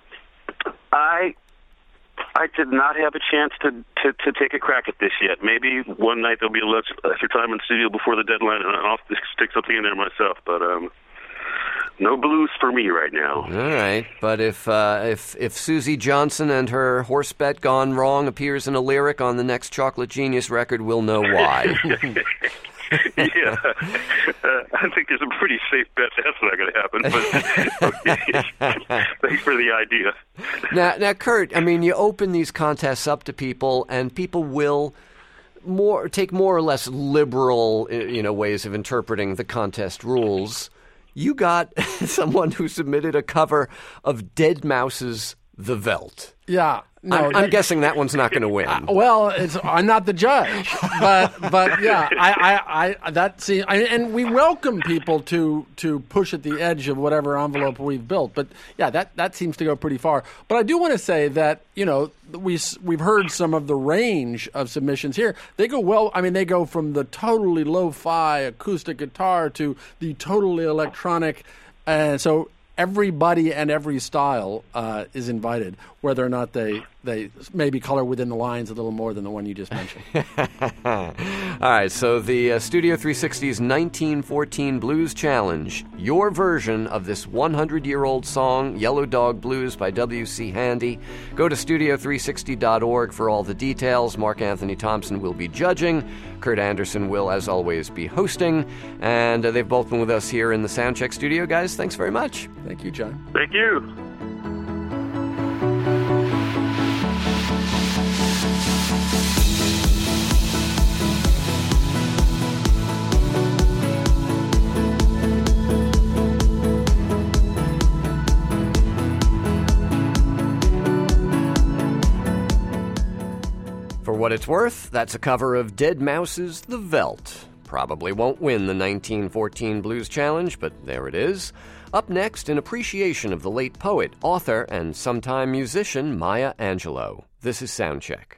I I did not have a chance to, to, to take a crack at this yet. Maybe one night there'll be a little extra time in the studio before the deadline, and I'll stick something in there myself. But um. No blues for me right now. All right, but if uh, if if Susie Johnson and her horse bet gone wrong appears in a lyric on the next Chocolate Genius record, we'll know why. yeah, uh, I think there's a pretty safe bet that's not going to happen. But okay. Thanks for the idea. Now, now, Kurt, I mean, you open these contests up to people, and people will more take more or less liberal, you know, ways of interpreting the contest rules. You got someone who submitted a cover of Dead Mouse's The Veldt. Yeah. No, I'm, I'm that, guessing that one's not going to win. Uh, well, it's, I'm not the judge, but but yeah, I I, I that see, I, and we welcome people to to push at the edge of whatever envelope we've built. But yeah, that that seems to go pretty far. But I do want to say that you know we we've heard some of the range of submissions here. They go well. I mean, they go from the totally lo-fi acoustic guitar to the totally electronic, and so. Everybody and every style uh, is invited, whether or not they they maybe color within the lines a little more than the one you just mentioned. All right, so the uh, Studio three sixty's nineteen fourteen Blues Challenge, your version of this hundred-year-old song, Yellow Dog Blues by W C Handy. Go to studio three sixty dot org for all the details. Mark Anthony Thompson will be judging. Kurt Anderson will, as always, be hosting. And uh, they've both been with us here in the Soundcheck studio. Guys, thanks very much. Thank you, John. Thank you. For what it's worth, that's a cover of Dead Mouse's The Veldt. Probably won't win the nineteen fourteen Blues Challenge, but there it is. Up next, in appreciation of the late poet, author, and sometime musician Maya Angelou. This is Soundcheck.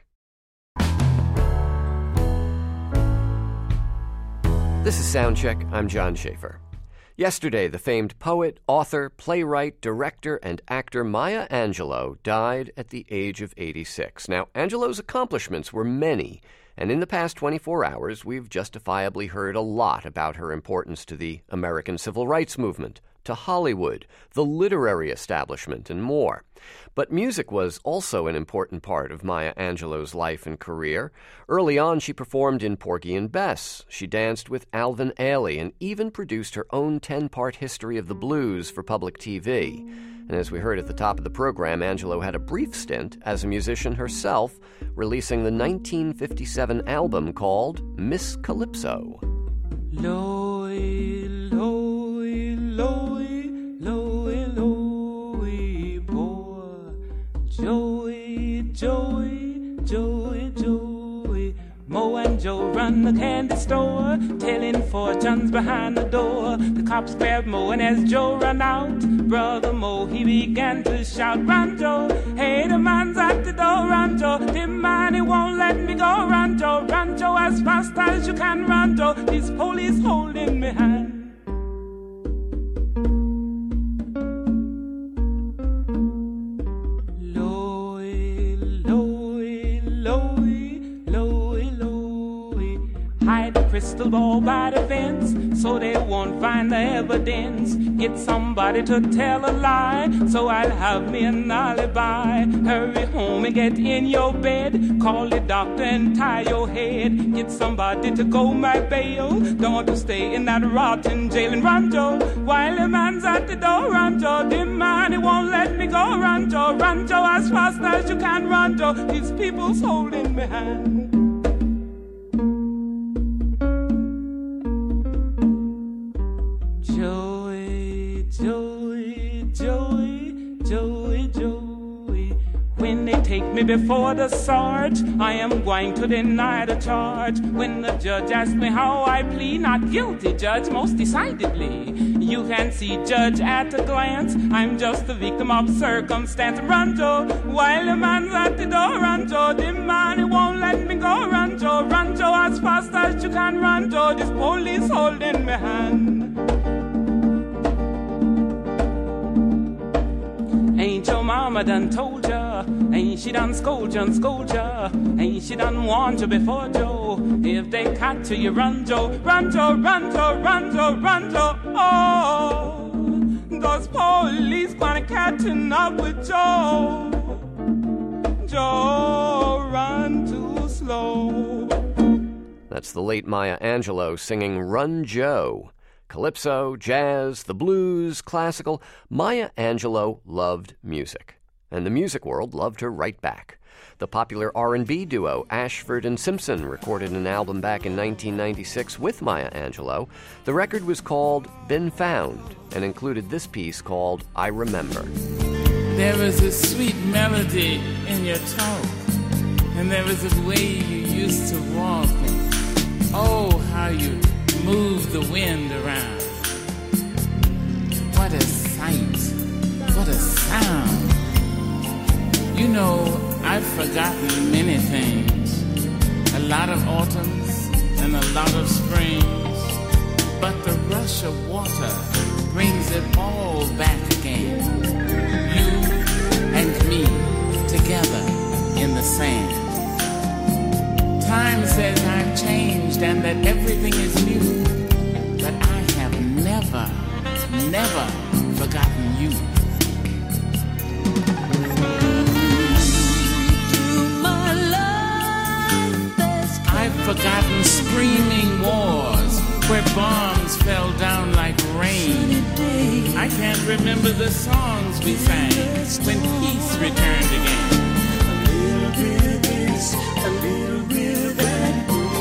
This is Soundcheck. I'm John Schaefer. Yesterday, the famed poet, author, playwright, director, and actor Maya Angelou died at the age of eighty-six. Now, Angelou's accomplishments were many, and in the past twenty-four hours, we've justifiably heard a lot about her importance to the American civil rights movement, to Hollywood, the literary establishment, and more. But music was also an important part of Maya Angelou's life and career. Early on, she performed in Porgy and Bess. She danced with Alvin Ailey and even produced her own ten-part history of the blues for public T V. And as we heard at the top of the program, Angelou had a brief stint as a musician herself, releasing the nineteen fifty-seven album called Miss Calypso. Loy, loy, loy, loy, loy, poor Joey, Joey, Joey, Joey. Mo and Joe run the candy store, telling fortunes behind the door. The cops grabbed Mo, and as Joe ran out, Brother Mo, he began to shout, "Run, Joe! Hey, the man's at the door, run, Joe! The man, he won't let me go, run, Joe! Run, Joe, as fast as you can, run, Joe! This police holding me hand." Crystal ball by the fence, so they won't find the evidence. Get somebody to tell a lie, so I'll have me an alibi. Hurry home and get in your bed, call the doctor and tie your head. Get somebody to go my bail, don't want to stay in that rotten jail. And run, Joe, while the man's at the door, run, Joe. The man, he won't let me go, run, Joe. Run, Joe, as fast as you can, run, Joe. These people's holding me hand. Joey, Joey, Joey, Joey, Joey. When they take me before the sarge, I am going to deny the charge. When the judge asks me how I plead, not guilty, judge, most decidedly. You can see, judge, at a glance, I'm just a victim of circumstance. Run, Joe, while the man's at the door, run, Joe. The man, he won't let me go, run, Joe. Run, Joe, as fast as you can, run, Joe. This police holding me hand. Ain't your mama done told ya? Ain't she done scold ya and scold ya? Ain't she done warned you before, Joe? If they catch you, you run, Joe. Run, Joe, run, Joe, run, Joe, run, Joe. Oh, those police gonna catching up with Joe. Joe, run too slow. That's the late Maya Angelou singing Run, Joe. Calypso, jazz, the blues, classical, Maya Angelou loved music. And the music world loved her right back. The popular R and B duo Ashford and Simpson recorded an album back in nineteen ninety-six with Maya Angelou. The record was called Been Found and included this piece called I Remember. There was a sweet melody in your talk, and there was a way you used to walk, and oh, how you move the wind around. What a sight, what a sound. You know, I've forgotten many things, a lot of autumns and a lot of springs, but the rush of water brings it all back again. You and me together in the sand. Time says I've changed and that everything is new, but I have never, never forgotten you. I've forgotten screaming wars where bombs fell down like rain. I can't remember the songs we sang when peace returned again. A little bit of this, a little bit of that.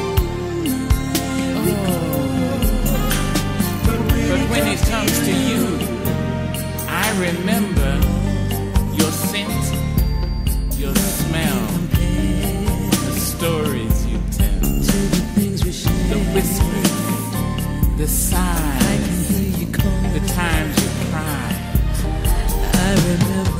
Oh. But when it comes to you, I remember your scent, your smell, the stories you tell, the whispers, the sighs, the times you cried. I remember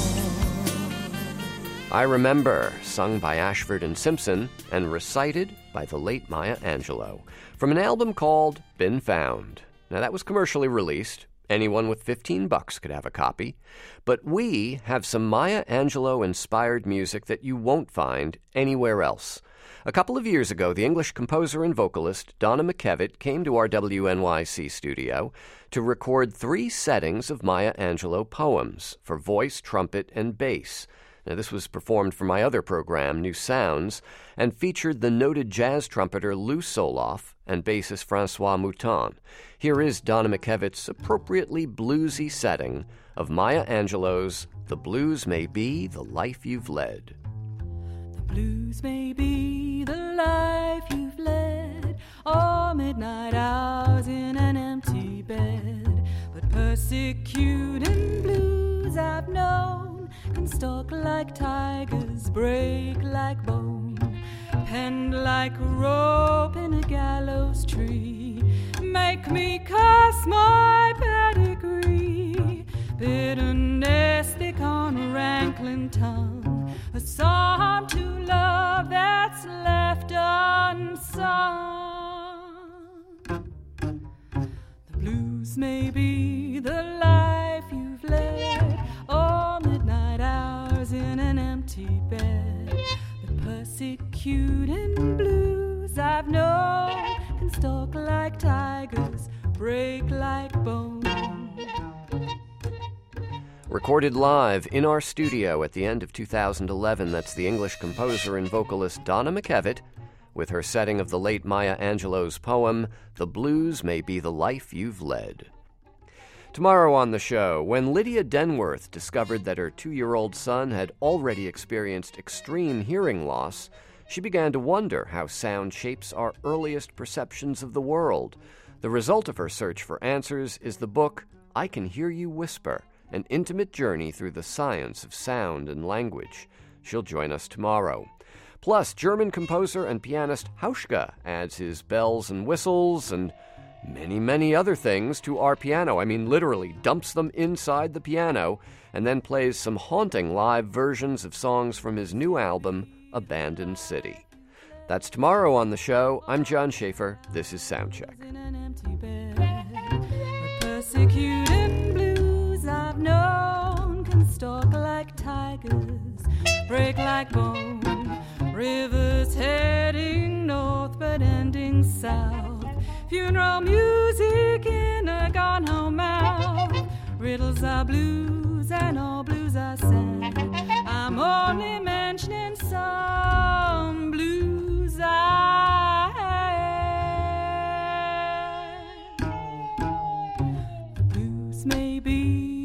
all. I Remember, sung by Ashford and Simpson and recited by the late Maya Angelou, from an album called Been Found. Now, that was commercially released. Anyone with fifteen bucks could have a copy. But we have some Maya Angelou-inspired music that you won't find anywhere else. A couple of years ago, the English composer and vocalist Donna McKevitt came to our W N Y C studio to record three settings of Maya Angelou poems for voice, trumpet, and bass. Now, this was performed for my other program, New Sounds, and featured the noted jazz trumpeter Lou Soloff and bassist Francois Mouton. Here is Donna McKevitt's appropriately bluesy setting of Maya Angelou's The Blues May Be the Life You've Led. Blues may be the life you've led, or midnight hours in an empty bed, but persecuting blues I've known can stalk like tigers, break like bone, penned like a rope in a gallows tree, make me curse my pedigree, bitterness thick on a rankling tongue, a psalm to love that's left unsung. The blues may be the life you've led, or midnight hours in an empty bed, but persecuting blues I've known can stalk like tigers, break like bone. Recorded live in our studio at the end of two thousand eleven, that's the English composer and vocalist Donna McKevitt with her setting of the late Maya Angelou's poem, The Blues May Be the Life You've Led. Tomorrow on the show, when Lydia Denworth discovered that her two-year-old son had already experienced extreme hearing loss, she began to wonder how sound shapes our earliest perceptions of the world. The result of her search for answers is the book I Can Hear You Whisper, an intimate journey through the science of sound and language. She'll join us tomorrow. Plus, German composer and pianist Hauschka adds his bells and whistles and many, many other things to our piano. I mean, literally dumps them inside the piano and then plays some haunting live versions of songs from his new album, Abandoned City. That's tomorrow on the show. I'm John Schaefer. This is Soundcheck. Persecuting blues I've known can stalk like tigers, break like bone, rivers heading north but ending south, funeral music in a gone home mouth, riddles are blues and all blues are sad, I'm only mentioning some blues I had. The blues may be